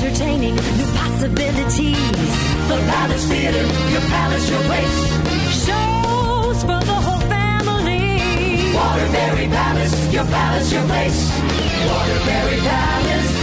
entertaining, new possibilities. The Palace Theater, your palace, your place. Shows for the whole family. Waterbury Palace, your place. Waterbury Palace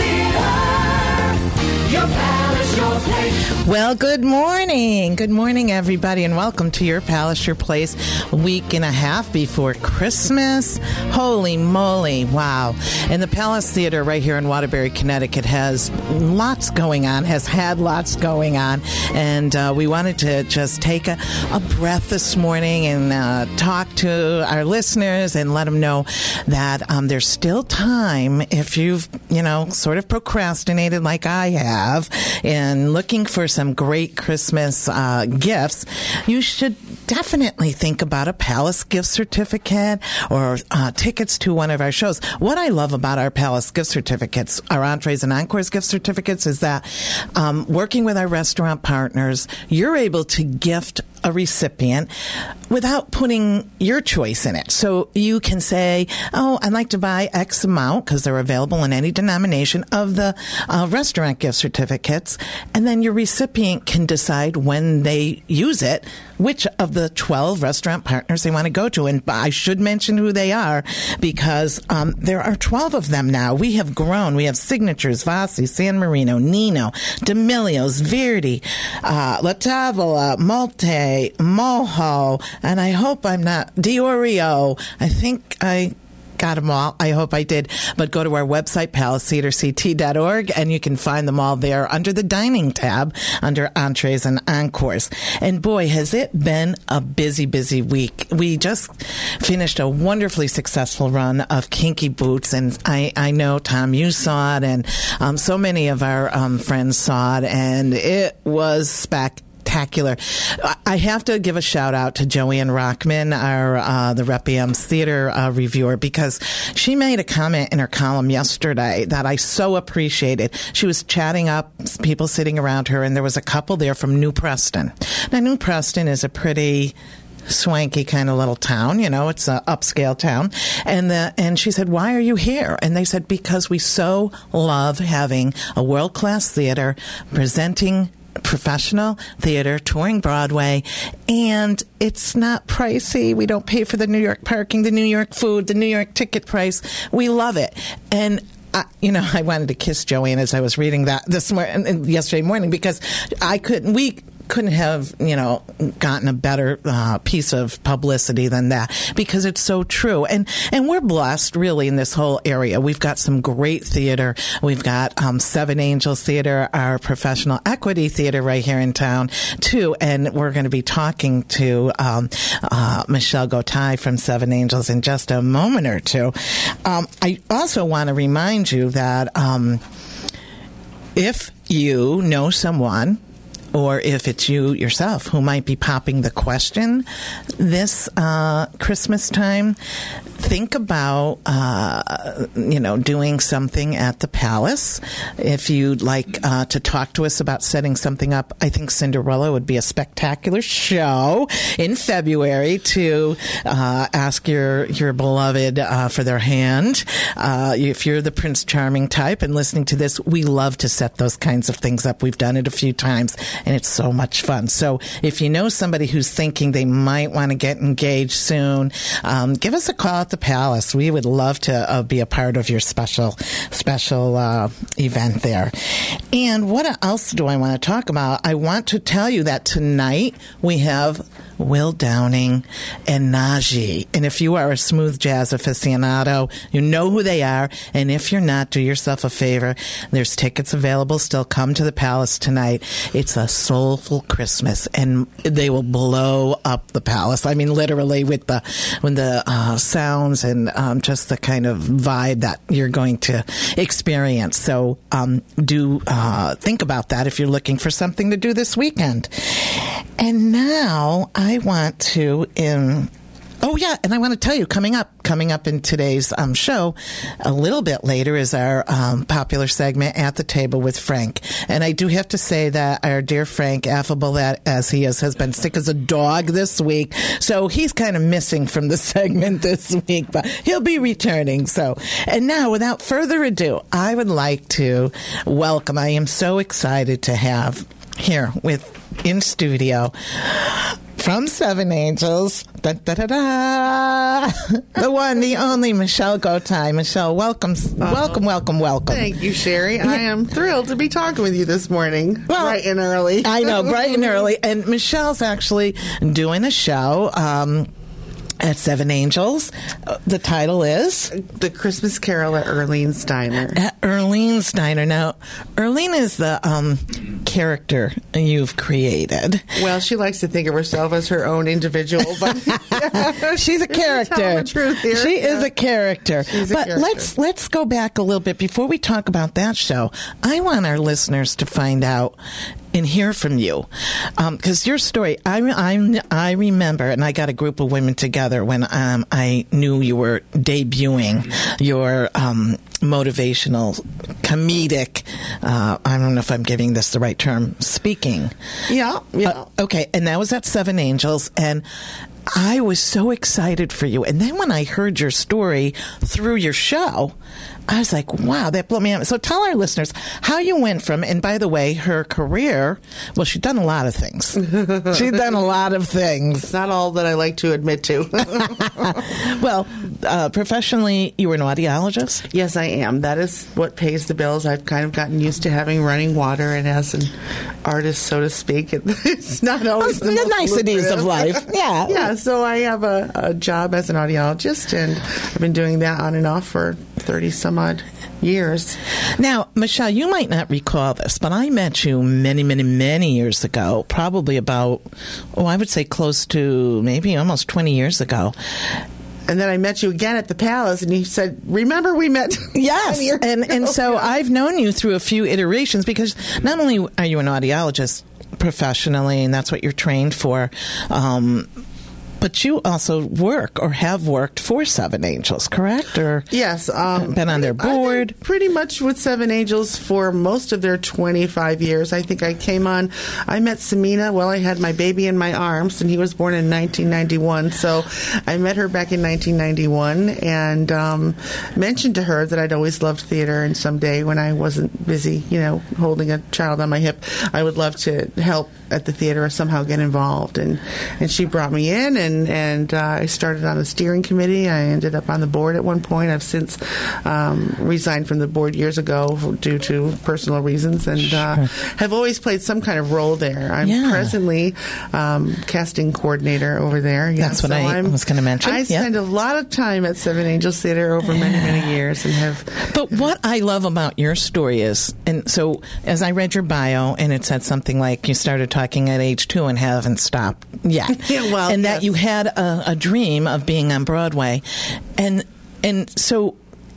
Theater, your palace, your place. Well, good morning. Good morning, everybody, and welcome to Your Palace, Your Place, a week and a half before Christmas. Holy moly, wow. And the Palace Theater right here in Waterbury, Connecticut has lots going on, has had lots going on, and we wanted to just take a breath this morning and talk to our listeners and let them know that there's still time if you've, sort of procrastinated like I have and looking for some great Christmas gifts. You should definitely think about a Palace gift certificate or tickets to one of our shows. What I love about our Palace gift certificates, our Entrees and Encores gift certificates, is that working with our restaurant partners, you're able to gift a recipient without putting your choice in it. So you can say, oh, I'd like to buy X amount, because they're available in any denomination, of the restaurant gift certificates, and then your recipient can decide when they use it, which of the 12 restaurant partners they want to go to. And I should mention who they are, because there are 12 of them now. We have grown. We have Signatures, Vassi, San Marino, Nino, D'Amelio's, Verdi, La Tavola, Malte, Moho, and I hope I'm not, Diorio. I think I got them all. I hope I did. But go to our website, palacetheaterct.org, and you can find them all there under the dining tab, under Entrees and Encores. And boy, has it been a busy, busy week. We just finished a wonderfully successful run of Kinky Boots, and I know, Tom, you saw it, and so many of our friends saw it, and it was spectacular. I have to give a shout out to Joanne Rockman, our the Repiem's theater reviewer, because she made a comment in her column yesterday that I so appreciated. She was chatting up people sitting around her, and there was a couple there from New Preston. Now, New Preston is a pretty swanky kind of little town, it's an upscale town. And she said, why are you here? And they said, because we so love having a world-class theater presenting professional theater, touring Broadway, and it's not pricey. We don't pay for the New York parking, the New York food, the New York ticket price. We love it. And I wanted to kiss Joanne as I was reading that yesterday morning, because we couldn't have, gotten a better piece of publicity than that, because it's so true. And we're blessed, really, in this whole area. We've got some great theater. We've got Seven Angels Theater, our professional equity theater right here in town, too. And we're going to be talking to Michelle Gotay from Seven Angels in just a moment or two. I also want to remind you that if you know someone, or if it's you yourself who might be popping the question this Christmas time, think about, doing something at the Palace. If you'd like to talk to us about setting something up, I think Cinderella would be a spectacular show in February to ask your beloved for their hand. If you're the Prince Charming type and listening to this, we love to set those kinds of things up. We've done it a few times, and it's so much fun. So if you know somebody who's thinking they might want to get engaged soon, give us a call at the Palace. We would love to be a part of your special event there. And what else do I want to talk about? I want to tell you that tonight we have Will Downing and Najee. And if you are a smooth jazz aficionado, you know who they are. And if you're not, do yourself a favor. There's tickets available still. Come to the Palace tonight. It's a soulful Christmas, and they will blow up the Palace. I mean, literally, with the sounds and just the kind of vibe that you're going to experience. So do think about that if you're looking for something to do this weekend. And now I want to Oh, yeah, and I want to tell you, coming up in today's show, a little bit later is our popular segment, At the Table with Frank. And I do have to say that our dear Frank, affable as he is, has been sick as a dog this week. So he's kind of missing from the segment this week, but he'll be returning. So, and now, without further ado, I would like to welcome, I am so excited to have here in studio, from Seven Angels, da, da, da, da, the one, the only, Michelle Gotay. Michelle, welcome. Thank you, Sherry. I am thrilled to be talking with you this morning, bright and early. I know, bright and early. And Michelle's actually doing a show at Seven Angels. The title is? The Christmas Carol at Earlene's Diner. At Earlene's Diner. Now, Earlene is the character you've created. Well, she likes to think of herself as her own individual, but she's a character. Tell the truth here. She is a character. She's a character. Let's go back a little bit before we talk about that show. I want our listeners to find out and hear from you, because your story, I remember, and I got a group of women together when I knew you were debuting your motivational, comedic, I don't know if I'm giving this the right term, speaking. Yeah. Okay, and that was at Seven Angels, and I was so excited for you. And then when I heard your story through your show, I was like, wow, that blew me out. So tell our listeners how you went from, and by the way, her career, well, she's done a lot of things. She's done a lot of things. Not all that I like to admit to. Well, professionally, you were an audiologist? Yes, I am. That is what pays the bills. I've kind of gotten used to having running water, and as an artist, so to speak, it's not always the niceties of life. Yeah. Yeah, so I have a job as an audiologist, and I've been doing that on and off for 30-some odd years. Now, Michelle, you might not recall this, but I met you many, many, many years ago, probably about, I would say close to maybe almost 20 years ago. And then I met you again at the Palace, and you said, remember we met? Yes, and so I've known you through a few iterations, because not only are you an audiologist professionally, and that's what you're trained for, but you also work or have worked for Seven Angels, correct? Or yes. Been on their board? Pretty much with Seven Angels for most of their 25 years. I think I met Samina while I had my baby in my arms, and he was born in 1991. So I met her back in 1991 and mentioned to her that I'd always loved theater, and someday when I wasn't busy, holding a child on my hip, I would love to help at the theater or somehow get involved. And she brought me in, and I started on the steering committee. I ended up on the board at one point. I've since resigned from the board years ago due to personal reasons, and have always played some kind of role there. I'm presently casting coordinator over there. That's what I was going to mention. I spend a lot of time at Seven Angels Theater over many, many years, and have. But what I love about your story is, and so as I read your bio, and it said something like you started talking at age 2 and haven't stopped yet. And that you had a dream of being on Broadway, and so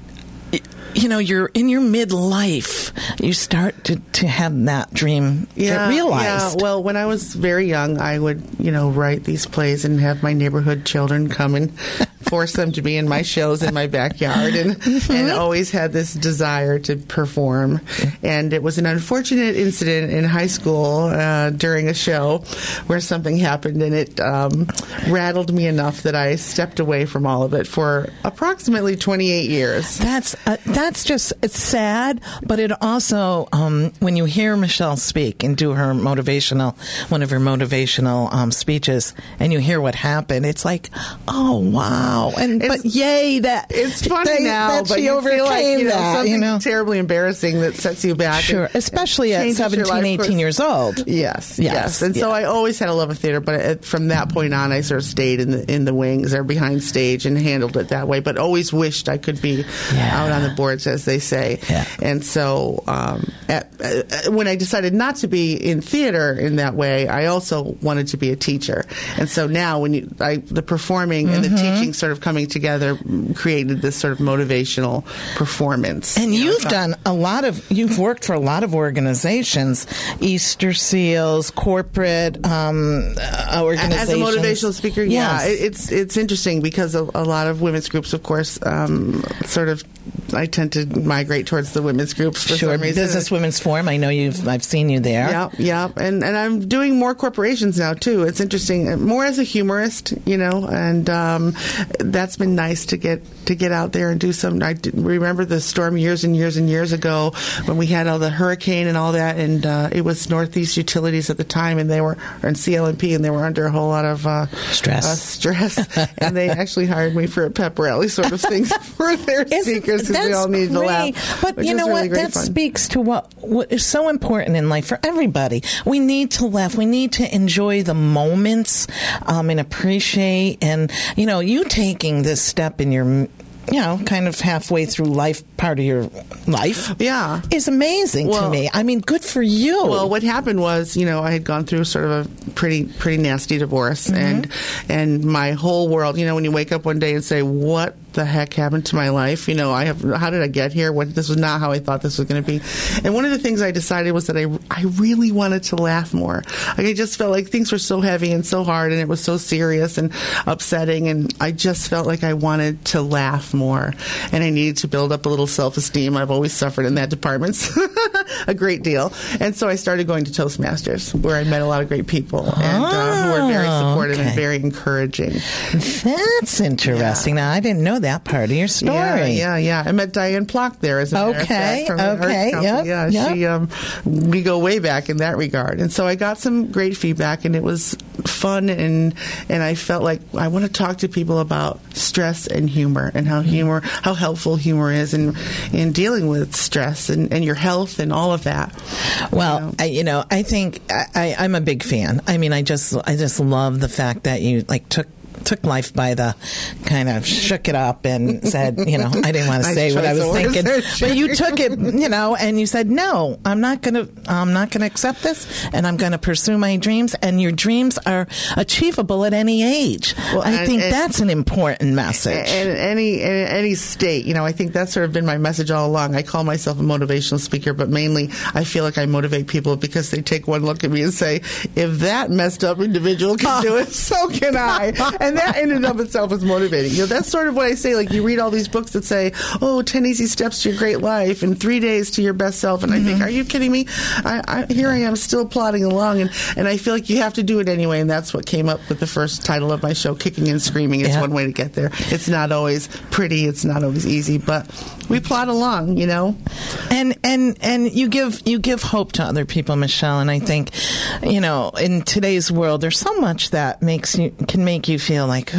you're in your midlife, you start to have that dream get realized. Yeah, well, when I was very young, I would write these plays and have my neighborhood children come and force them to be in my shows in my backyard, and always had this desire to perform. And it was an unfortunate incident in high school during a show where something happened, and it rattled me enough that I stepped away from all of it for approximately 28 years. That's just, it's sad, but it also, when you hear Michelle speak and do one of her motivational speeches, and you hear what happened, it's like, oh wow. But yay that it's funny now, but she overcame that. Something terribly embarrassing that sets you back. Sure, especially at 17, 18 years old. Yes. And so I always had a love of theater, but from that point on, I sort of stayed in the wings or behind stage and handled it that way. But always wished I could be out on the boards, as they say. Yeah. And so also, when I decided not to be in theater in that way, I also wanted to be a teacher. And so now when the performing and the teaching sort of coming together created this sort of motivational performance. And you've worked for a lot of organizations, Easter Seals, corporate organizations. As a motivational speaker, yes. It's interesting because a lot of women's groups, of course, I tend to migrate towards the women's groups for some reason. Business Women's Forum. I know I've seen you there. Yeah. And I'm doing more corporations now too. It's interesting, more as a humorist, and that's been nice to get out there and do some. I remember the storm years and years and years ago when we had all the hurricane and all that, and it was Northeast Utilities at the time, and they were in CLMP, and they were under a whole lot of stress, and they actually hired me for a pep rally sort of things for their speakers because we all needed to laugh. But you know what? That speaks to what is so important in life for everybody. We need to laugh. We need to enjoy the moments and appreciate. And you taking this step in your kind of halfway through part of your life, is amazing to me. I mean, good for you. Well, what happened was, I had gone through sort of a pretty nasty divorce, and my whole world, when you wake up one day and say, what the heck happened to my life? How did I get here? This was not how I thought this was going to be. And one of the things I decided was that I really wanted to laugh more. I just felt like things were so heavy and so hard, and it was so serious and upsetting, and I just felt like I wanted to laugh more, and I needed to build up a little self-esteem. I've always suffered in that department a great deal, and so I started going to Toastmasters, where I met a lot of great people and who were very supportive and very encouraging. That's interesting. Now, I didn't know that part of your story. Yeah. I met Diane Plock there, as a matter of fact, from the Arts Council. We go way back in that regard, and so I got some great feedback, and it was fun, and I felt like I want to talk to people about stress and humor, and how helpful humor is in dealing with stress and your health and all of that. Well, I think I'm a big fan. I mean, I just love the fact that you took life by the kind of shook it up and said, I didn't want to say what I was thinking, but you took it, and you said, no, I'm not going to accept this, and I'm going to pursue my dreams, and your dreams are achievable at any age. Well, I think that's an important message. And any state, I think that's sort of been my message all along. I call myself a motivational speaker, but mainly I feel like I motivate people because they take one look at me and say, if that messed up individual can do it, so can I. And that in and of itself is motivating. That's sort of what I say. Like, you read all these books that say, 10 easy steps to your great life and 3 days to your best self. And I think, are you kidding me? Here I am still plodding along. And I feel like you have to do it anyway. And that's what came up with the first title of my show, Kicking and Screaming. It's one way to get there. It's not always pretty. It's not always easy. But we plod along, And you give hope to other people, Michelle. And I think, in today's world, there's so much that can make you feel like,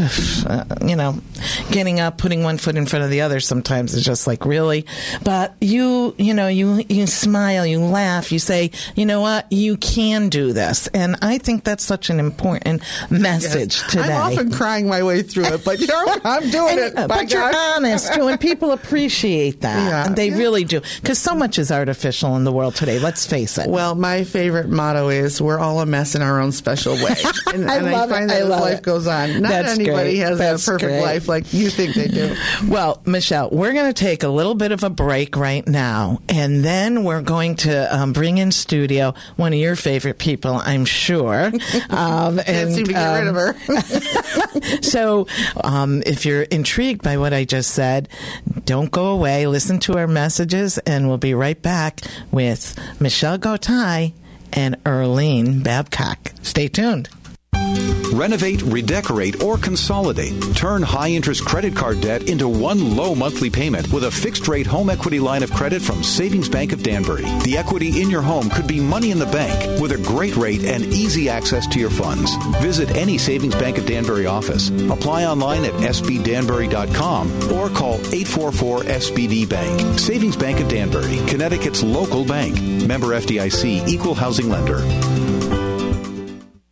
getting up, putting one foot in front of the other sometimes is just like, really? But you smile, you laugh, you say, you know what, you can do this. And I think that's such an important message today. I'm often crying my way through it, but I'm doing it. But you're honest, too, and people appreciate that. And they really do. Because so much is artificial in the world today, let's face it. Well, my favorite motto is, we're all a mess in our own special way. And I find that as life goes on, not anybody has a perfect life like you think they do. Well, Michelle, we're going to take a little bit of a break right now, and then we're going to bring in studio one of your favorite people, I'm sure. Can't seem to get rid of her. So if you're intrigued by what I just said, don't go away. Listen to our messages, and we'll be right back with Michelle Gotay and Earlene Babcock. Stay tuned. Renovate, redecorate, or consolidate. Turn high-interest credit card debt into one low monthly payment with a fixed-rate home equity line of credit from Savings Bank of Danbury. The equity in your home could be money in the bank with a great rate and easy access to your funds. Visit any Savings Bank of Danbury office. Apply online at sbdanbury.com or call 844-SBD-BANK. Savings Bank of Danbury, Connecticut's local bank. Member FDIC, Equal Housing Lender.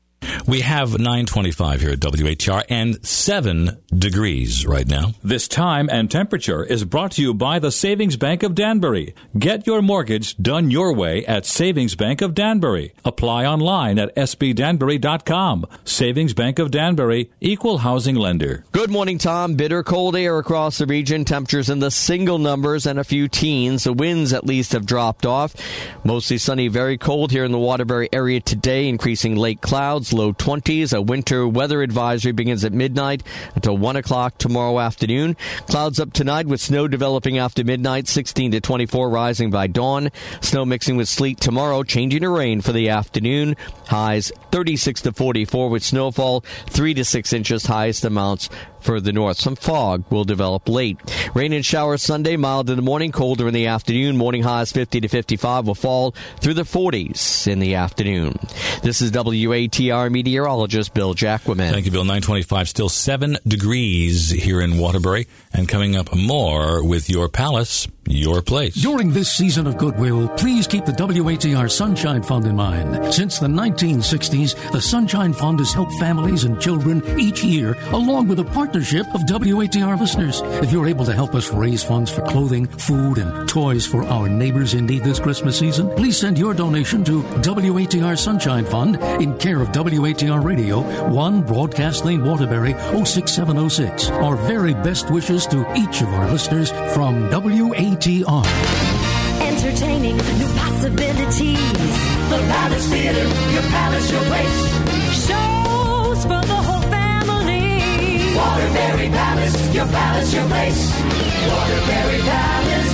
We have 9:25 here at WHR and 7 degrees right now. This time and temperature is brought to you by the Savings Bank of Danbury. Get your mortgage done your way at Savings Bank of Danbury. Apply online at sbdanbury.com. Savings Bank of Danbury, equal housing lender. Good morning, Tom. Bitter cold air across the region. Temperatures in the single numbers and a few teens. The winds at least have dropped off. Mostly sunny, very cold here in the Waterbury area today. Increasing late clouds, low 20s. A winter weather advisory begins at midnight until 1 o'clock tomorrow afternoon. Clouds up tonight with snow developing after midnight, 16 to 24, rising by dawn. Snow mixing with sleet tomorrow, changing to rain for the afternoon. Highs 36 to 44 with snowfall, 3 to 6 inches, highest amounts further north. Some fog will develop late. Rain and showers Sunday, mild in the morning, colder in the afternoon. Morning highs 50 to 55 will fall through the 40s in the afternoon. This is WATR meteorologist Bill Jacquemin. Thank you, Bill. 9:25, still 7 degrees here in Waterbury. And coming up more with Your Palace, Your Place. During this season of goodwill, please keep the WATR Sunshine Fund in mind. Since the 1960s, the Sunshine Fund has helped families and children each year, along with a partnership of WATR listeners. If you're able to help us raise funds for clothing, food, and toys for our neighbors in need this Christmas season, please send your donation to WATR Sunshine Fund in care of WATR Radio, 1 Broadcast Lane, Waterbury, 06706. Our very best wishes to each of our listeners from WATR. Entertaining new possibilities. The Palace Theater, your palace, your place. Shows for the whole family. Waterbury Palace, your palace, your place. Waterbury Palace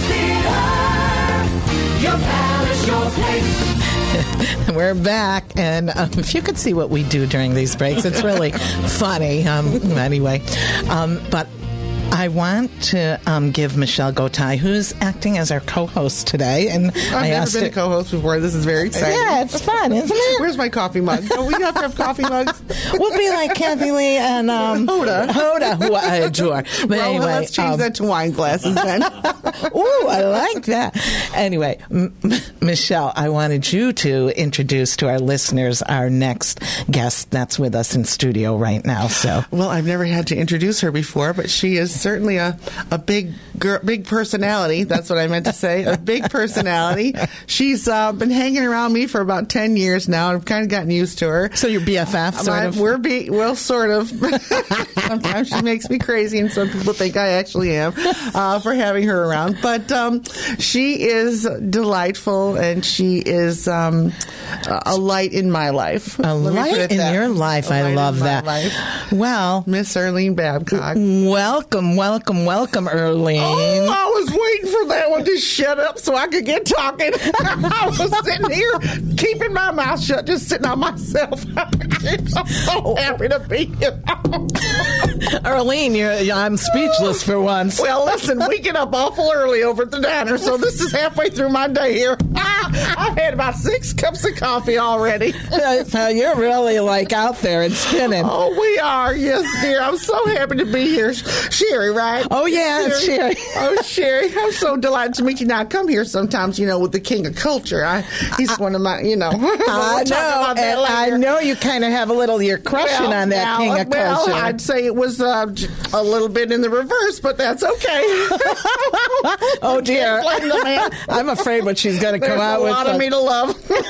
Theater, your palace, your place. We're back, and if you could see what we do during these breaks, it's really funny. Anyway, but I want to give Michelle Gotay, who's acting as our co-host today, and I've never been a co-host before. This is very exciting. Yeah, it's fun, isn't it? Where's my coffee mug? Don't we have to have coffee mugs? We'll be like Kathy Lee and Hoda, who I adore. But well, anyway, let's change that to wine glasses then. Ooh, I like that. Anyway, Michelle, I wanted you to introduce to our listeners our next guest that's with us in studio right now. So, well, I've never had to introduce her before, but she is certainly a big personality. That's what I meant to say. A big personality. She's been hanging around me for about 10 years now. I've kind of gotten used to her. So you're BFF, sort of? Well, sort of. Sometimes she makes me crazy, and some people think I actually am for having her around. But she is delightful, and she is a light in my life. A light in your life. I love that. Well, Miss Arlene Babcock. Welcome, Arlene. Oh, I was waiting for that one to shut up so I could get talking. I was sitting here keeping my mouth shut, just sitting on myself. I'm so happy to be here. Arlene, I'm speechless for once. Well, listen, we get up awful early over at the diner, so this is halfway through my day here. I've had about 6 cups of coffee already. So you're really like out there and spinning. Oh, we are. Yes, dear. I'm so happy to be here. Sherry, right? Oh, yeah, Sherry. Oh, Sherry. I'm so delighted to meet you. Now, I come here sometimes, with the king of culture. He's one of my, I know. And I know you kind of have you're crushing on that king of culture. Well, I'd say it was a little bit in the reverse, but that's okay. Oh, dear. I'm afraid what she's going to come out with. There's a lot of me to love.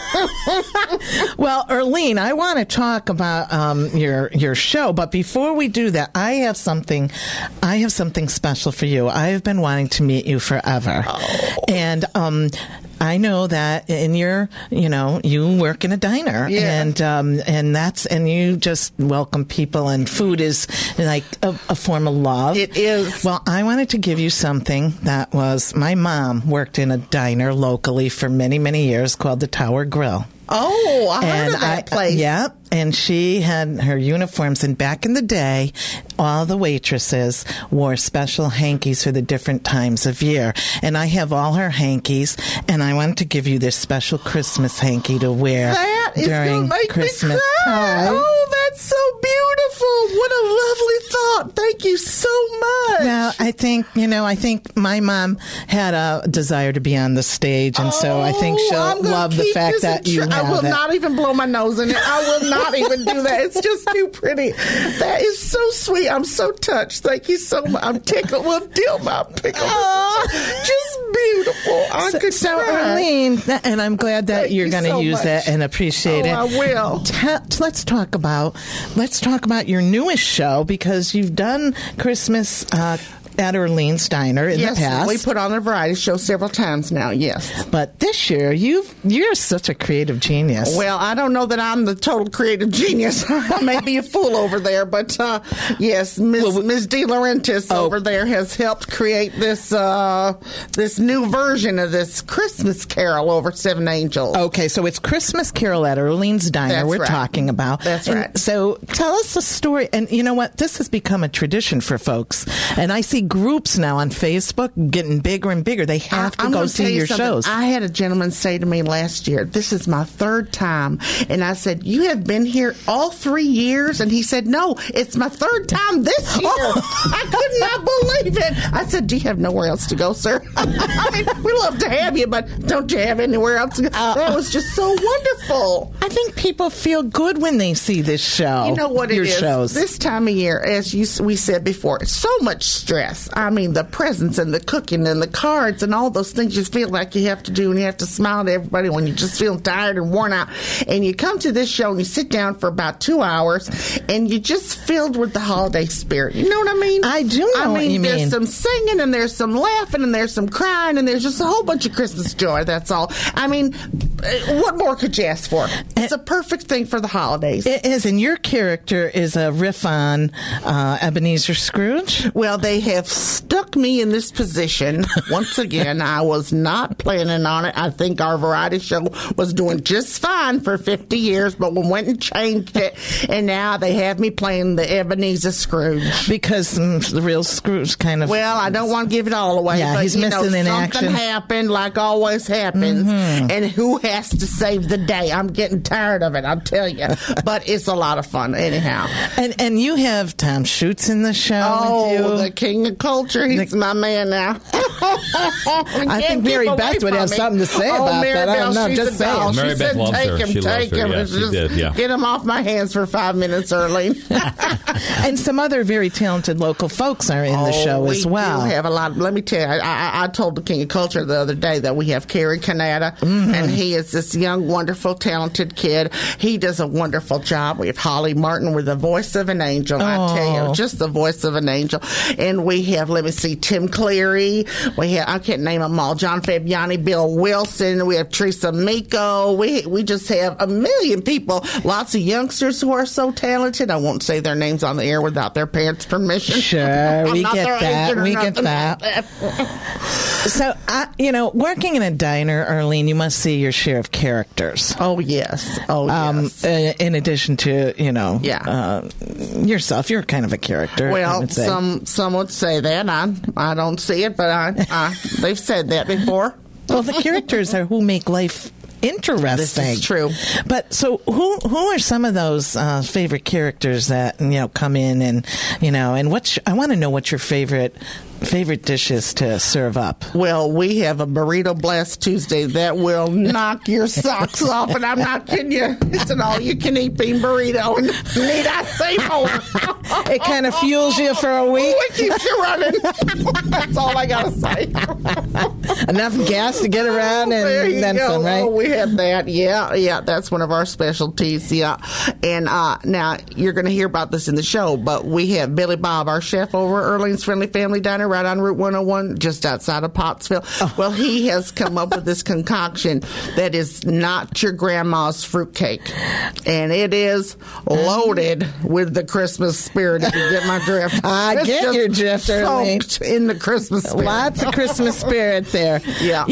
Well, Arlene, I want to talk about your show, but before we do that, I have something special for you. I've been wanting to meet you forever. Oh. And I know that you work in a diner, yeah. and you just welcome people, and food is like a form of love. It is. Well, I wanted to give you something that was, my mom worked in a diner locally for many, many years called the Tower Grill. Oh, I heard of that place. Yeah, and she had her uniforms, and back in the day, all the waitresses wore special hankies for the different times of year. And I have all her hankies, and I wanted to give you this special Christmas hanky to wear during Christmas time. Oh, that's so beautiful. what a lovely thought. Thank you so much. Well, I think my mom had a desire to be on the stage, and so I think she'll love the fact that you have I will it. not even blow my nose in it. I will not even do that. It's just too pretty. That is so sweet. I'm so touched. Thank you so much. I'm tickled. Well, Dilma, pickled. Just beautiful. So, Arlene, and I'm glad that you're going to use that and appreciate it. I will. Let's talk about your newest show, because you've done Christmas at Arlene's Diner in the past. We put on a variety show several times now, yes. But this year, you're such a creative genius. Well, I don't know that I'm the total creative genius. I may be a fool over there, but yes, Ms. De Laurentiis over there has helped create this this new version of this Christmas Carol over Seven Angels. Okay, so it's Christmas Carol at Arlene's Diner That's right. talking about. That's and right. So tell us the story. And you know what? This has become a tradition for folks. And I see groups now on Facebook getting bigger and bigger. They have to go see your shows. I had a gentleman say to me last year, this is my third time. And I said, you have been here all 3 years? And he said, no, it's my third time this year. I could not believe it. I said, do you have nowhere else to go, sir? I mean, we love to have you, but don't you have anywhere else to go? That was just so wonderful. I think people feel good when they see this show. You know what it your is? Shows. This time of year, as we said before, it's so much stress. I mean, the presents and the cooking and the cards and all those things you feel like you have to do, and you have to smile to everybody when you just feel tired and worn out. And you come to this show and you sit down for about 2 hours and you're just filled with the holiday spirit. You know what I mean? I do know what you mean. There's some singing and there's some laughing and there's some crying and there's just a whole bunch of Christmas joy. That's all. I mean, what more could you ask for? It's a perfect thing for the holidays. It is, and your character is a riff on Ebenezer Scrooge. Well, they have stuck me in this position. Once again, I was not planning on it. I think our variety show was doing just fine for 50 years, but we went and changed it, and now they have me playing the Ebenezer Scrooge. Because the real Scrooge kind of... Well, I don't want to give it all away, yeah, but he's missing in action. Something happened, like always happens, and who has to save the day? I'm getting tired of it, I'll tell you. But it's a lot of fun, anyhow. And you have Tom Schutz in the show with you. The king of culture. He's my man now. I think Mary Beth would have something to say about that. I don't know. Just saying. Mary Beth loves her. She loves her. Yeah, she did. Yeah. Get him off my hands for 5 minutes early. And some other very talented local folks are in the show as well. We do have a lot. Let me tell you, I told the king of culture the other day that we have Kerry Canada, and he is this young, wonderful, talented kid. He does a wonderful job. We have Holly Martin with the voice of an angel. I tell you, just the voice of an angel. And we have, let me see, Tim Cleary. We have, I can't name them all, John Fabiani, Bill Wilson. We have Teresa Miko. We just have a million people, lots of youngsters who are so talented. I won't say their names on the air without their parents' permission. Sure, we get that. We get that. So, working in a diner, Arlene, you must see your share of characters. Oh, yes. Yes. In addition to, yourself, you're kind of a character. Well, some would say that. I don't see it, but they've said that before. Well, the characters are who make life interesting. This is true. But so who are some of those favorite characters that come in and and I want to know what your favorite dishes to serve up. Well, we have a Burrito Blast Tuesday that will knock your socks off, and I'm not kidding you. It's an all-you-can-eat bean burrito, and need I say more? It kind of fuels you for a week. It keeps you running. That's all I gotta say. Enough gas to get around, and then some, right? Oh, we have that. Yeah, that's one of our specialties. Yeah, and now you're going to hear about this in the show, but we have Billy Bob, our chef over at Arlene's Friendly Family Diner, right on Route 101, just outside of Pottsville. Oh. Well, he has come up with this concoction that is not your grandma's fruitcake, and it is loaded with the Christmas spirit. If you get my drift, I get your drift, Arlene. Soaked in the Christmas spirit. Lots of Christmas spirit there. Yeah.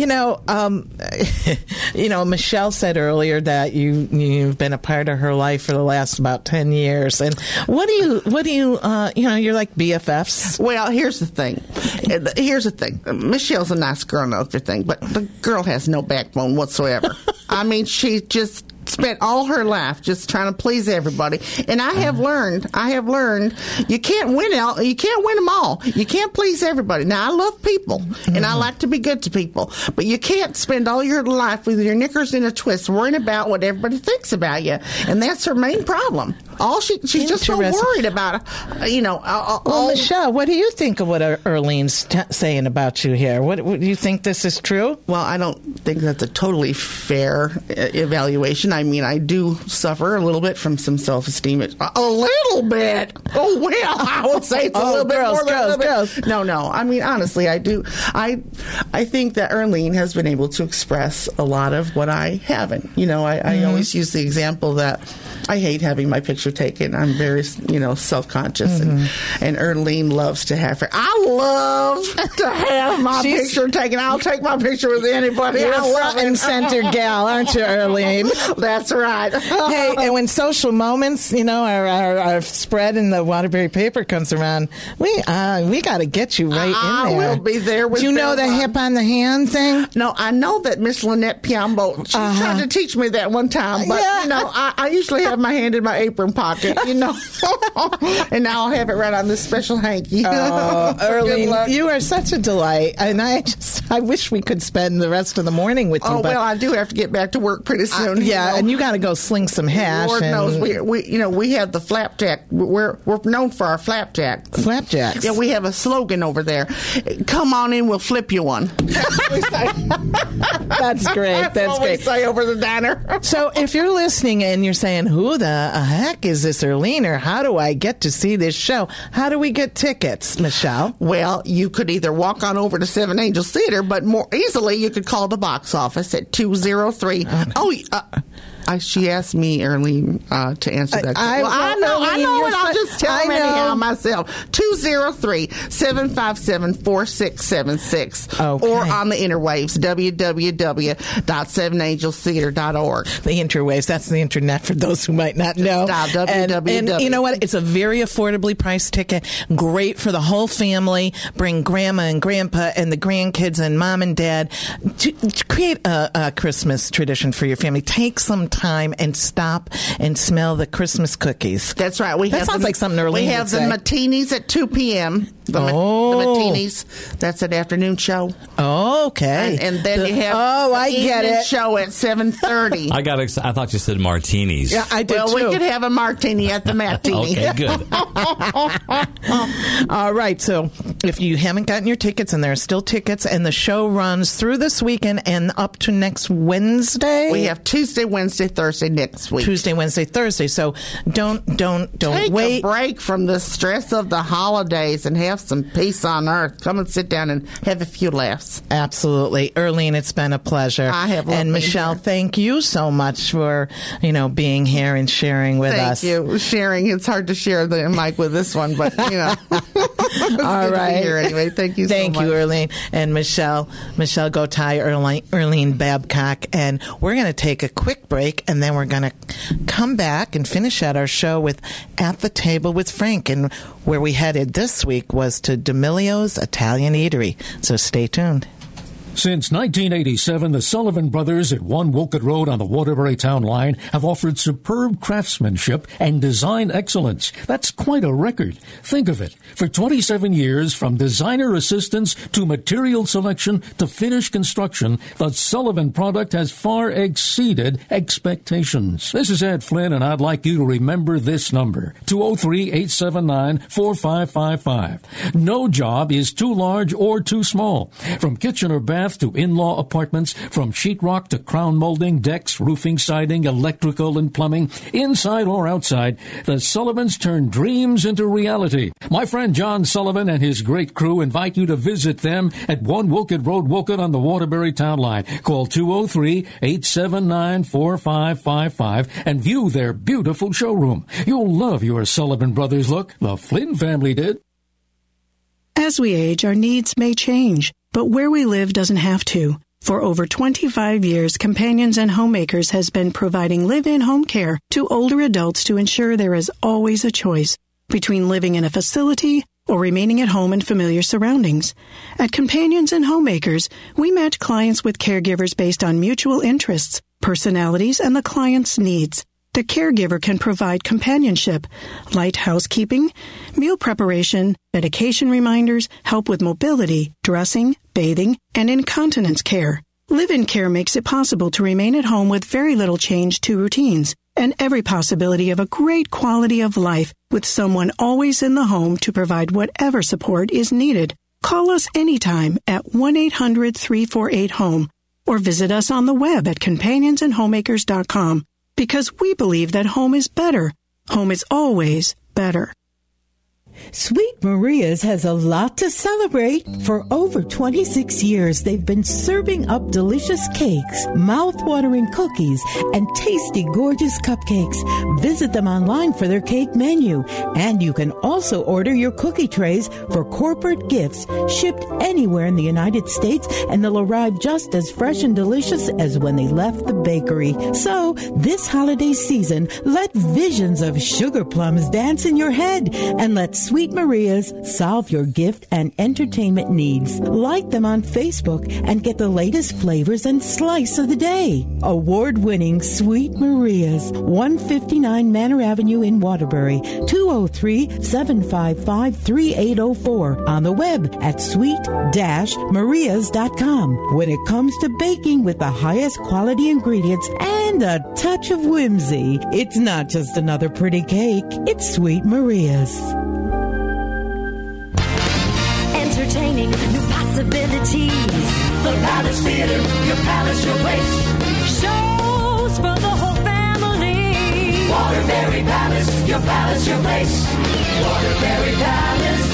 Michelle said earlier that you've been a part of her life for the last about 10 years, and what do you you're like BFFs. Well, here's the thing. Michelle's a nice girl and everything, but the girl has no backbone whatsoever. I mean, she just spent all her life just trying to please everybody. And I have learned you can't win them all. You can't please everybody. Now, I love people, and I like to be good to people, but you can't spend all your life with your knickers in a twist worrying about what everybody thinks about you. And that's her main problem. She's just so worried about, Well, Michelle, what do you think of what Earlene's saying about you here? What do you think this is true? Well, I don't think that's a totally fair evaluation. I mean, I do suffer a little bit from some self-esteem. A little bit. Oh, well, I would say it's a little bit more than a little bit. No. I mean, honestly, I do. I think that Earlene has been able to express a lot of what I haven't. I always use the example that I hate having my picture taken. I'm very, self-conscious, and Earlene loves to have her. I love to have my picture taken. I'll take my picture with anybody. You're a front and center gal, aren't you, Earlene? That's right. Hey, and when social moments, our spread in the Waterbury paper comes around, we got to get you right in there. I will be there with Do you know the hip on the hand thing? No, I know that Miss Lynette Piambo, she tried to teach me that one time, but, I usually have my hand in my apron pocket, and now I'll have it right on this special hanky. Oh, Earlene, you are such a delight, and I wish we could spend the rest of the morning with you. Oh, well, I do have to get back to work pretty soon. And you got to go sling some hash. Lord knows, we have the flapjack. We're known for our flapjack. Flapjacks. Yeah, we have a slogan over there. Come on in, we'll flip you one. That's great. That's what great. We say over the diner. So if you're listening and you're saying, who the heck is this Earlene, or how do I get to see this show? How do we get tickets, Michelle? Well, you could either walk on over to Seven Angels Theater, but more easily you could call the box office at 203. She asked me, Earlene, to answer that. I know, and I'll just tell them anyhow myself. 203-757-4676. Okay. Or on the interwaves, www.sevenangelstheater.org. The interwaves, that's the internet for those who might not know. And you know what? It's a very affordably priced ticket. Great for the whole family. Bring grandma and grandpa and the grandkids and mom and dad to create a Christmas tradition for your family. Take some time and stop and smell the Christmas cookies. That's right. That sounds like something Earlene We have would the say. Matinis at 2 p.m. The Matinis. That's an afternoon show. Oh, okay. And then you have I the get evening it. show at 7:30. I thought you said martinis. Yeah, I did too. too. We could have a martini at the Matini. Okay, good. All right. So if you haven't gotten your tickets, and there are still tickets, and the show runs through this weekend and up to next Wednesday. We have Tuesday, Wednesday, Thursday next week. Tuesday, Wednesday, Thursday. So don't Take wait. a break from the stress of the holidays and have some peace on earth. Come and sit down and have a few laughs. Absolutely. Earlene, it's been a pleasure. I have loved And Michelle, thank you so much for, being here and sharing with us. Thank you. Sharing. It's hard to share the mic with this one, but, All right. To be here anyway. Thank you so much. Thank you, Earlene. And Michelle Gotay, Earlene Babcock. And we're going to take a quick break, and then we're going to come back and finish out our show with At the Table with Frank. And where we headed this week was to D'Amelio's Italian Eatery. So stay tuned. Since 1987, the Sullivan Brothers at 1 Wolcott Road on the Waterbury Town Line have offered superb craftsmanship and design excellence. That's quite a record. Think of it. For 27 years, from designer assistance to material selection to finished construction, the Sullivan product has far exceeded expectations. This is Ed Flynn, and I'd like you to remember this number, 203-879-4555. No job is too large or too small. From kitchen or bath to in-law apartments, from sheetrock to crown molding, decks, roofing, siding, electrical, and plumbing, inside or outside, the Sullivans turn dreams into reality. My friend John Sullivan and his great crew invite you to visit them at 1 Wolcott Road, Wolcott on the Waterbury Town Line. Call 203-879-4555 and view their beautiful showroom. You'll love your Sullivan Brothers look. The Flynn family did. As we age, our needs may change, but where we live doesn't have to. For over 25 years, Companions and Homemakers has been providing live-in home care to older adults to ensure there is always a choice between living in a facility or remaining at home in familiar surroundings. At Companions and Homemakers, we match clients with caregivers based on mutual interests, personalities, and the client's needs. The caregiver can provide companionship, light housekeeping, meal preparation, medication reminders, help with mobility, dressing, bathing, and incontinence care. Live-in care makes it possible to remain at home with very little change to routines and every possibility of a great quality of life with someone always in the home to provide whatever support is needed. Call us anytime at 1-800-348-HOME or visit us on the web at companionsandhomemakers.com because we believe that home is better. Home is always better. Sweet Maria's has a lot to celebrate. For over 26 years, they've been serving up delicious cakes, mouth-watering cookies, and tasty, gorgeous cupcakes. Visit them online for their cake menu. And you can also order your cookie trays for corporate gifts shipped anywhere in the United States, and they'll arrive just as fresh and delicious as when they left the bakery. So, this holiday season, let visions of sugar plums dance in your head, and let Sweet Maria's solve your gift and entertainment needs. Like them on Facebook and get the latest flavors and slice of the day. Award-winning Sweet Maria's, 159 Manor Avenue in Waterbury, 203-755-3804. On the web at sweet-marias.com. When it comes to baking with the highest quality ingredients and a touch of whimsy, it's not just another pretty cake, it's Sweet Maria's. Entertaining new possibilities. The Palace Theater, your palace, your place. Shows for the whole family. Waterbury Palace, your place. Waterbury Palace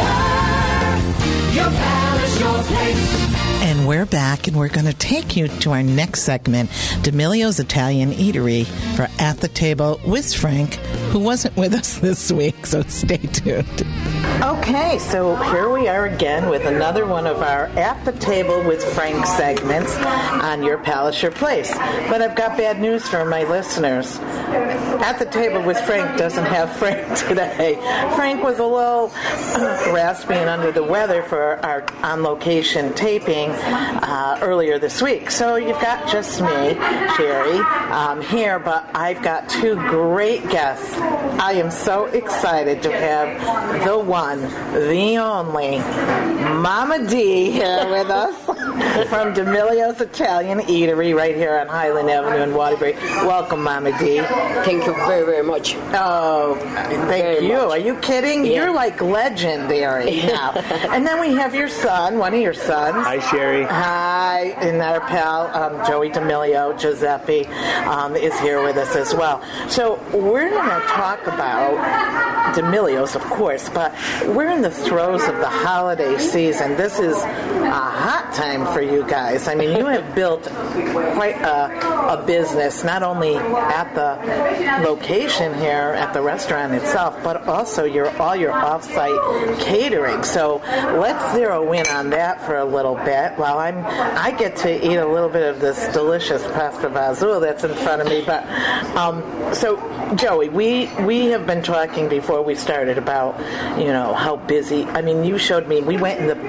Theater, your palace, your place. And we're back, and we're going to take you to our next segment, D'Amelio's Italian Eatery, for At the Table with Frank, who wasn't with us this week, so stay tuned. Okay, so here we are again with another one of our At the Table with Frank segments on Your Palace, Your Place. But I've got bad news for my listeners. At the Table with Frank doesn't have Frank today. Frank was a little raspy and under the weather for our on-location taping earlier this week. So you've got just me, Sherry, here, but I've got two great guests. I am so excited to have the one, the only, Mama D here with us from D'Amelio's Italian Eatery right here on Highland Avenue in Waterbury. Welcome, Mama D. Thank you very, very much. Oh, thank you. Are you kidding? Yeah. You're like legendary now. And then we have your son, one of your sons. Hi, Sherry. Hi, and our pal, Joey D'Amelio, Giuseppe, is here with us as well. So we're going to talk about D'Amelio's, of course, but we're in the throes of the holiday season. This is a hot time for you guys. I mean, you have built quite a business, not only at the location here at the restaurant itself, but also all your off-site catering. So let's zero in on that for a little bit while I get to eat a little bit of this delicious pasta fazool that's in front of me. But so Joey, we have been talking before we started about, how busy. I mean, you showed me, we went in the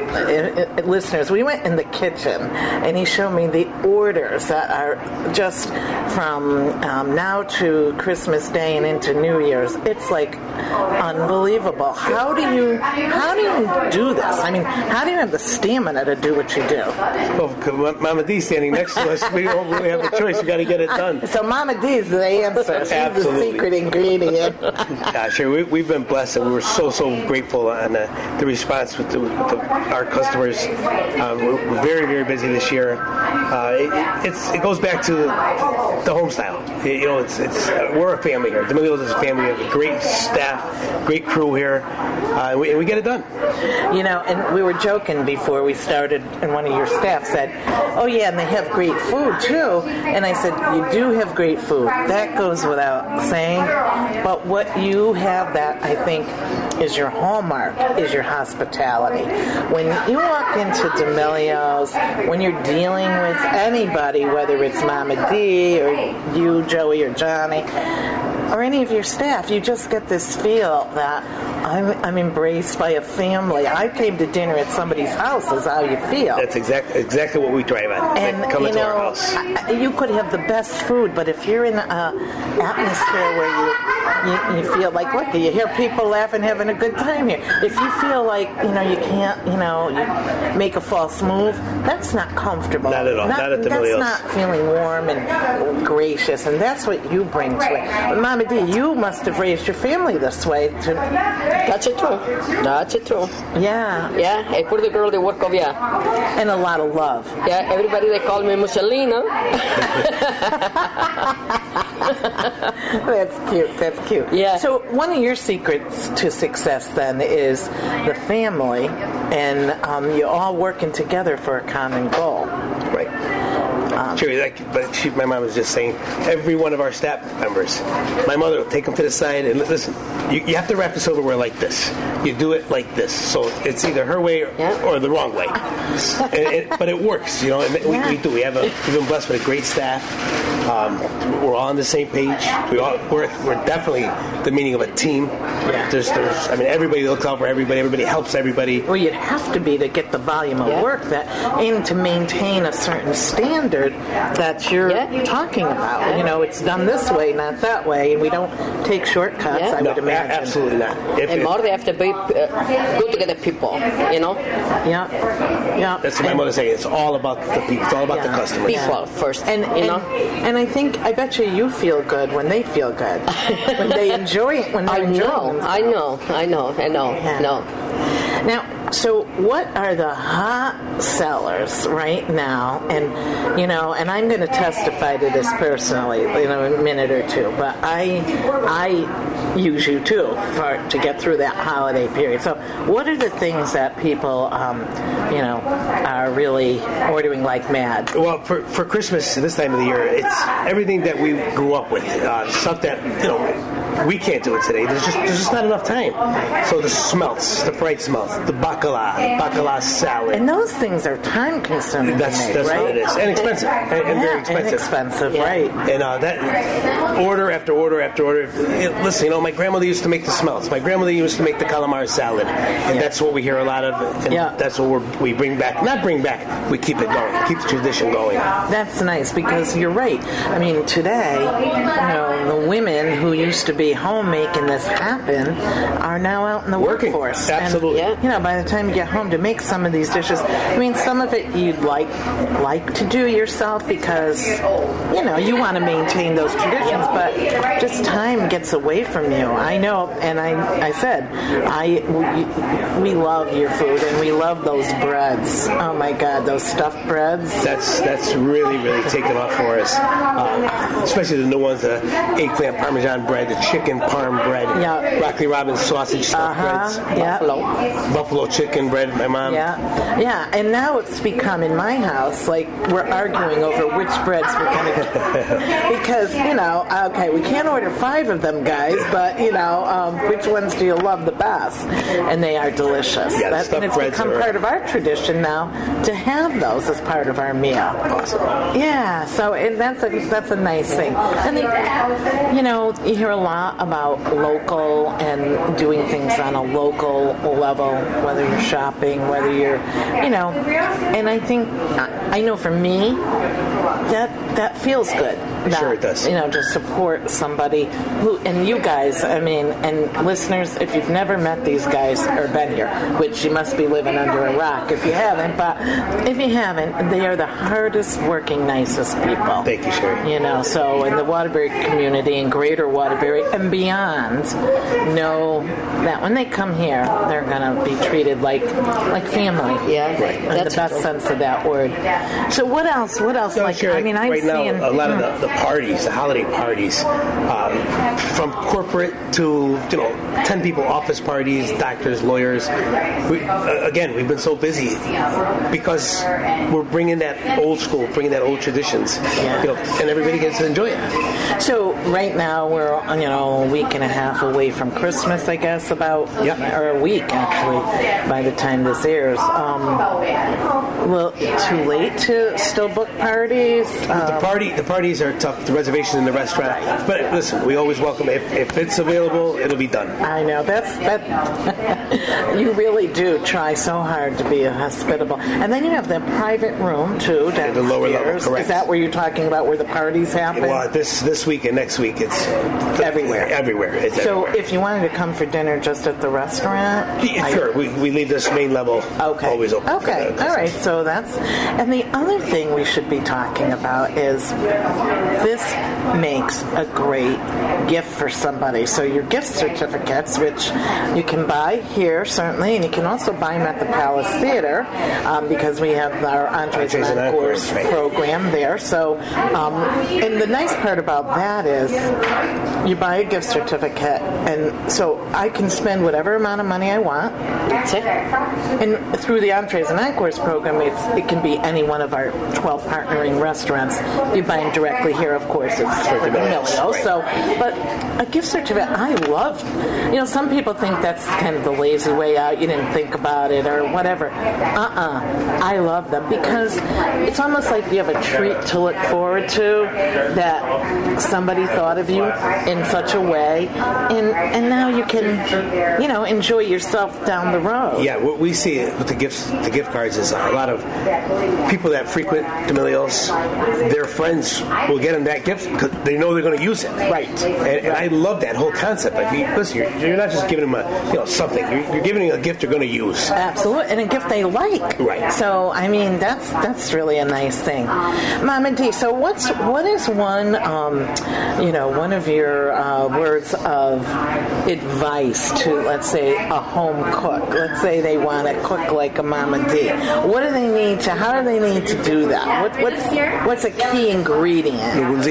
kitchen, and he showed me the orders that are just from now to Christmas Day and into New Year's. It's like unbelievable. How do you do this? I mean, how do you have the stamina to do what you do? Well, Mama D's standing next to us. We don't really have a choice. We got to get it done. So Mama D's the answer. She's Absolutely. The secret ingredient. Sure. We've been blessed, and we were so grateful on the response with our customers. We're very, very busy this year. It goes back to the home style. We're a family here. D'Amelio's is a family. We have a great staff, great crew here, and we get it done. And we were joking before we started, and one of your staff said, "Oh yeah, and they have great food too." And I said, "You do have great food. That goes without saying. But what you have that I think is your hallmark is your hospitality. When you walk into D'Amelio's, when you're dealing with anybody, whether it's Mama D or you, Joey, or Johnny, or any of your staff, you just get this feel that I'm embraced by a family. I came to dinner at somebody's house is how you feel. That's exactly what we drive on. And Coming to our house. You could have the best food, but if you're in an atmosphere where you feel like, look, you hear people laughing, having a good time here. If you feel like, you can't, you make a false move, that's not comfortable. Not at all. Not at the Milios. That's not feeling warm and gracious, and that's what you bring to it. But Mama D, you must have raised your family this way. That's it true. That's it true. Yeah. Yeah, I put the girl to work of, And a lot of love. Yeah, everybody, they call me Mussolina. That's cute. Yeah. So one of your secrets to success then is the family, and you all working together for a common goal. Right. My mom was just saying, every one of our staff members, my mother will take them to the side and listen, you have to wrap the silverware like this. You do it like this. So it's either her way or the wrong way. But it works, and we do. We've been blessed with a great staff. We're all on the same page. We're definitely the meaning of a team. Yeah. There's everybody looks out for everybody. Everybody helps everybody. Well, you'd have to be to get the volume of work and to maintain a certain standard that you're talking about. It's done this way, not that way, and we don't take shortcuts. I would imagine. Absolutely not. And more, they have to be good together people. Yeah. That's what my mother saying. It's all about the people. It's all about the customers. People first, and I bet you feel good when they feel good, when they enjoy it. When they're enjoying themselves. I know. Now, so what are the hot sellers right now? And I'm going to testify to this personally, in a minute or two. But I use you too to get through that holiday period. So, what are the things that people, are really ordering like mad? Well, for Christmas this time of the year, it's everything that we grew up with, stuff that we can't do it today. There's just not enough time. So the smelts, the fried smelts, the bacala salad. And those things are time consuming. That's right? what it is. And expensive. And very expensive. And expensive, right. And that order after order after order. Listen, my grandmother used to make the smelts. My grandmother used to make the calamari salad. And that's what we hear a lot of. And that's what we bring back. Not bring back, we keep it going. Keep the tradition going. That's nice because you're right. I mean, today, the women who used to be home making this happen are now out in the workforce. Absolutely. And, by the time you get home to make some of these dishes, some of it you'd like to do yourself because, you want to maintain those traditions, but just time gets away from you. I know, and I said, we love your food and we love those breads. Oh my God, those stuffed breads. That's really, really taken off for us. Especially the new ones, the eggplant parmesan bread, the chicken parm bread, broccoli Robbins sausage stuffed breads, buffalo chicken bread, my mom. Yeah, and now it's become in my house like we're arguing over which breads we're going to get. Because, we can't order 5 of them, guys, but, which ones do you love the best? And they are delicious. Yeah, and it's become part of our tradition now to have those as part of our meal. Awesome. Yeah, so that's a nice thing. And you hear a lot about local and doing things on a local level, whether you're shopping, whether you're, and I think, I know for me, that feels good. Sure it does. To support somebody who, and you guys, and listeners, if you've never met these guys or been here, which you must be living under a rock if you haven't, but if you haven't, they are the hardest working, nicest people. Thank you, Sherry. So in the Waterbury community and greater Waterbury and beyond, know that when they come here, they're going to be treated like family. Yeah, right. In the best sense of that word. So what else? So Sherry, I'm right seeing now, a lot of the parties, the holiday parties, from corporate to 10 people office parties, doctors, lawyers. We've been so busy because we're bringing that old school, bringing that old traditions, and everybody gets to enjoy it. So right now we're a week and a half away from Christmas, I guess, or a week actually by the time this airs. Too late to still book parties? The parties are tough. The reservation in the restaurant. But listen, we always welcome it. If it's available, it'll be done. I know that. You really do try so hard to be hospitable. And then you have the private room too downstairs. The lower level, correct. Is that where you're talking about where the parties happen? Well, this week and next week, it's everywhere. Everywhere. It's so everywhere. if you wanted to come for dinner just at the restaurant, sure. We leave this main level always open. Okay, all right. So that's, and the other thing we should be talking about is this makes a great gift for somebody. So your gift certificates, which you can buy here certainly, and you can also buy them at the Palace Theater because we have our Entrees and Encores program there. So, and the nice part about that is you buy a gift certificate, and so I can spend whatever amount of money I want. That's it. And through the Entrees and Encores program, it can be any one of our 12 partnering restaurants. You buy them directly here, of course. It's for D'Amelio. Right. So, but a gift certificate, I love. Some people think that's kind of the lazy way out. You didn't think about it or whatever. I love them because it's almost like you have a treat to look forward to that somebody thought of you in such a way, and now you can, enjoy yourself down the road. Yeah, what we see with the gift cards is a lot of people that frequent D'Amelio's, their friends will get them that gift because they know they're going to use it. Right. And I love that whole concept. Like, listen, you're not just giving them something. You're giving them a gift they're going to use. Absolutely, and a gift they like. Right. So, I mean, that's really a nice thing. Mama D, so what is one, one of your words of advice to, let's say, a home cook? Let's say they want to cook like a Mama D. What do they need to? How do they need to do that? What's a key ingredient? I'm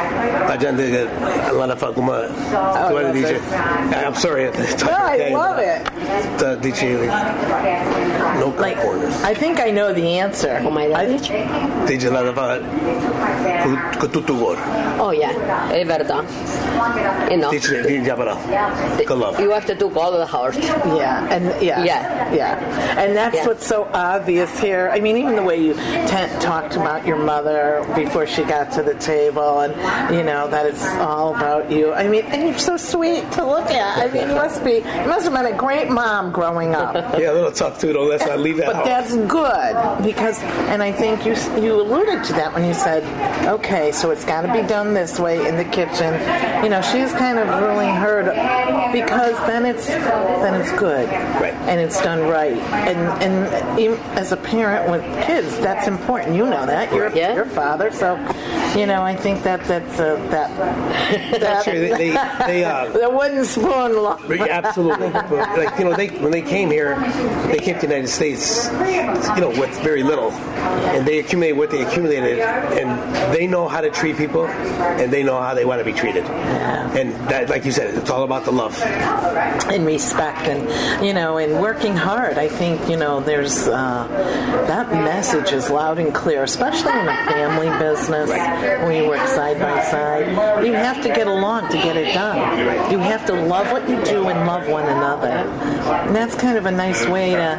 sorry. No, I love it. I think I know the answer. Oh yeah, è verdad. You have to do all the heart. Yeah, and and that's what's so obvious here. I mean, even the way you talked about your mother before she got to the table, and that it's all about you. I mean, and you're so sweet to look at. I mean, you must have been a great mom growing up. Yeah, a little tough too, though. Let's not leave that out. But that's good because, and I think you alluded to that when you said, okay, so it's got to be done this way in the kitchen. She's kind of ruling her because then it's good, right, and it's done right. And even as a parent with kids, that's important. You know that you're your father, so I think that's that the wooden spoon law. Absolutely. When they came here, they came to the United States, with very little, and they accumulated what they accumulated, and they know how to treat people, and they know how they want to be treated. Yeah. And that, like you said, it's all about the love and respect, and and working hard. I think there's that message is loud and clear, especially in a family business when you work side by side. You have to get along to get it done. You have to love what you do and love one another. And that's kind of a nice way to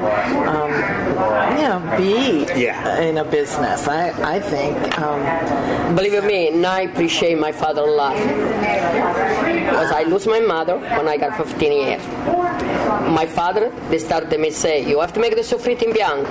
be in a business, I think. Believe me, now I appreciate my father-in-law because I lose my mother when I got 15 years. My father, they started me say, you have to make the soffritto in bianco.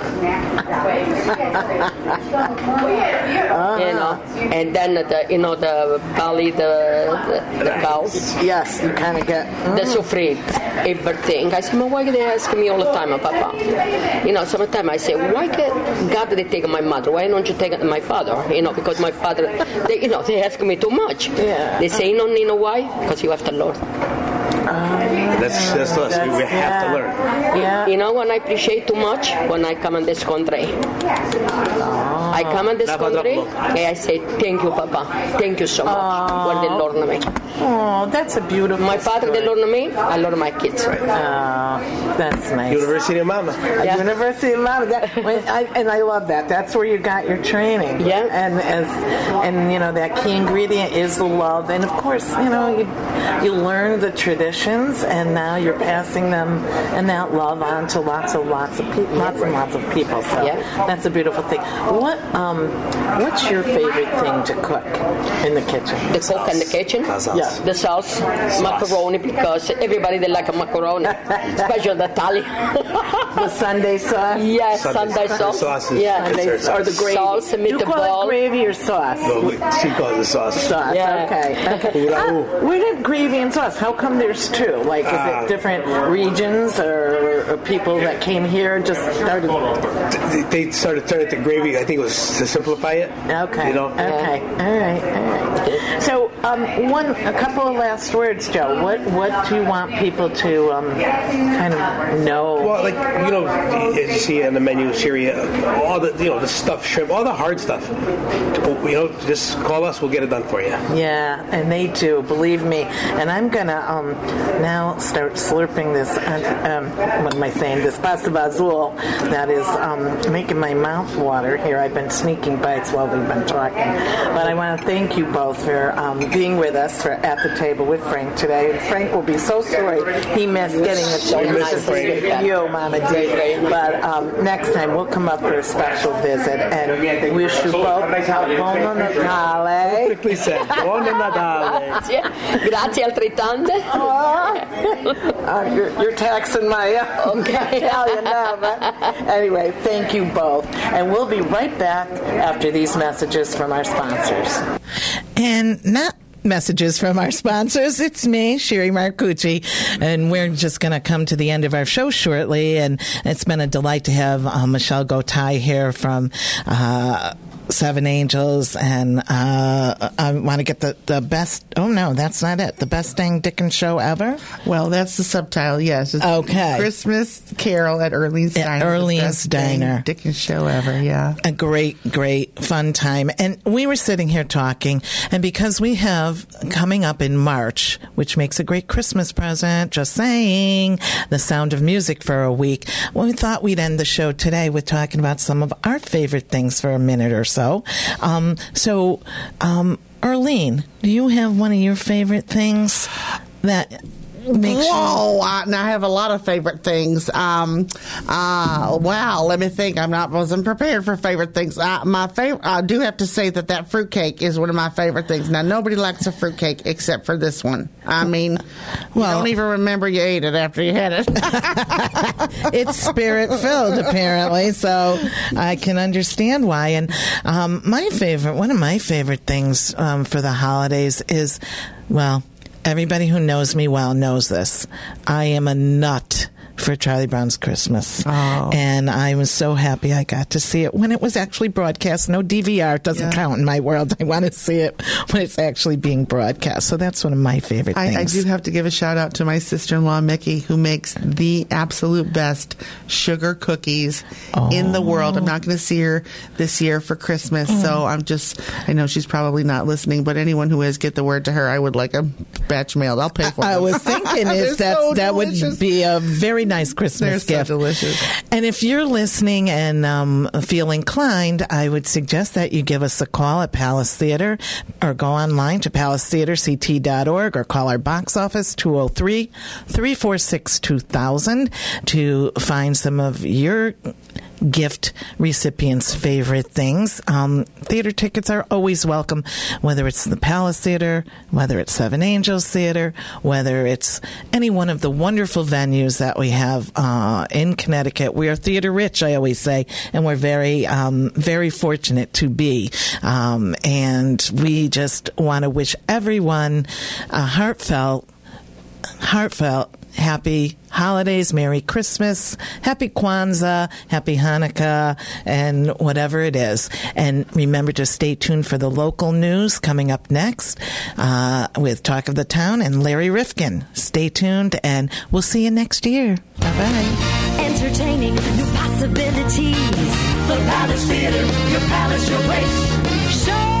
And then the belly, the cows. Yes, you kind of get the soffritto, everything. I said, why they ask me all the time, Papa? Sometimes I say, why God they take my mother? Why don't you take my father? Because my father, they ask me too much. Yeah. They say, no, why? Because you have to learn. That's us. We have to learn. Yeah. When I appreciate too much, when I come in this country. I come in this country and I say, thank you, Papa. Thank you so much. When they learn me. Oh, that's a beautiful My father, story. they learn me, I learn my kids. Oh, that's nice. University of Mama. Yeah. University of Mama. And I love that. That's where you got your training. Yeah. And that key ingredient is the love. And of course, you learn the traditions, and now you're passing them and that love on to lots of people. So that's a beautiful thing. What What's your favorite thing to cook in the kitchen? The cook in the kitchen? Yeah. The sauce, macaroni, because everybody they like a macaroni, especially the Italian. The Sunday sauce? Yes, Sunday sauce. Yeah, or the gravy. Sauce, Do you call it gravy or sauce? No, she calls it sauce. Sauce, Yeah. okay. Where did gravy and sauce? How come there's two? Like, is it different regions or people that came here just started? They started turning it to gravy. I think it was to simplify it. Okay. You know? Okay. All right. So, a couple of last words, Joe. What do you want people to kind of know? Well, like, you know, as you see on the menu, Sherry, all the, you know, the stuff, shrimp, all the hard stuff. You know, just call us. We'll get it done for you. Yeah, and they do, believe me. And I'm gonna now start slurping this. What am I saying? This pasta vazul that is making my mouth water here. I've been sneaking bites while we've been talking. But I want to thank you both for being with us at the table with Frank today. And Frank will be so sorry he missed getting a chance to speak to you, Mama D. But next time we'll come up for a special visit and wish you both Buon Natale. Quickly said, Buon Natale. Grazie altrettante. You're taxing my Italian now, but anyway, thank you both. And we'll be right back after these messages from our sponsors. And not messages from our sponsors. It's me, Sherry Marcucci, and we're just going to come to the end of our show shortly. And it's been a delight to have Michelle Gotay here from Seven Angels, and I want to get the best. Oh no, that's not it. The best dang Dickens show ever. Well, that's the subtitle. Yes. It's okay. Christmas Carol at Earlene's Diner. Earlene's Diner. Dickens show ever. Yeah. A great fun time. And we were sitting here talking, and because we have coming up in March, which makes a great Christmas present. Just saying, The Sound of Music for a week. Well, we thought we'd end the show today with talking about some of our favorite things for a minute or so. Earlene, do you have one of your favorite things that makes Whoa! I have a lot of favorite things. Wow. Let me think. Wasn't prepared for favorite things. My favorite. I do have to say that fruitcake is one of my favorite things. Now, nobody likes a fruitcake except for this one. I mean, you don't even remember you ate it after you had it. It's spirit filled, apparently. So I can understand why. And one of my favorite things for the holidays is, well, everybody who knows me well knows this. I am a nut for Charlie Brown's Christmas. Oh. And I was so happy I got to see it when it was actually broadcast. No DVR. It doesn't count in my world. I want to see it when it's actually being broadcast. So that's one of my favorite things. I do have to give a shout out to my sister-in-law, Mickey, who makes the absolute best sugar cookies in the world. I'm not going to see her this year for Christmas, so I know she's probably not listening, but anyone who is, get the word to her. I would like a batch mailed. I'll pay for it. I was thinking that would be a very nice Christmas gift. So delicious. And if you're listening and feel inclined, I would suggest that you give us a call at Palace Theater or go online to palacetheaterct.org or call our box office 203-346-2000 to find some of your gift recipients' favorite things. Theater tickets are always welcome, whether it's the Palace Theater, whether it's Seven Angels Theater, whether it's any one of the wonderful venues that we have in Connecticut. We are theater rich, I always say, and we're very, very fortunate to be. And we just want to wish everyone a heartfelt happy holidays, Merry Christmas, Happy Kwanzaa, Happy Hanukkah, and whatever it is. And remember to stay tuned for the local news coming up next with Talk of the Town and Larry Rifkin. Stay tuned, and we'll see you next year. Bye-bye. Entertaining new possibilities. The Palace Theater, your palace, your place. Show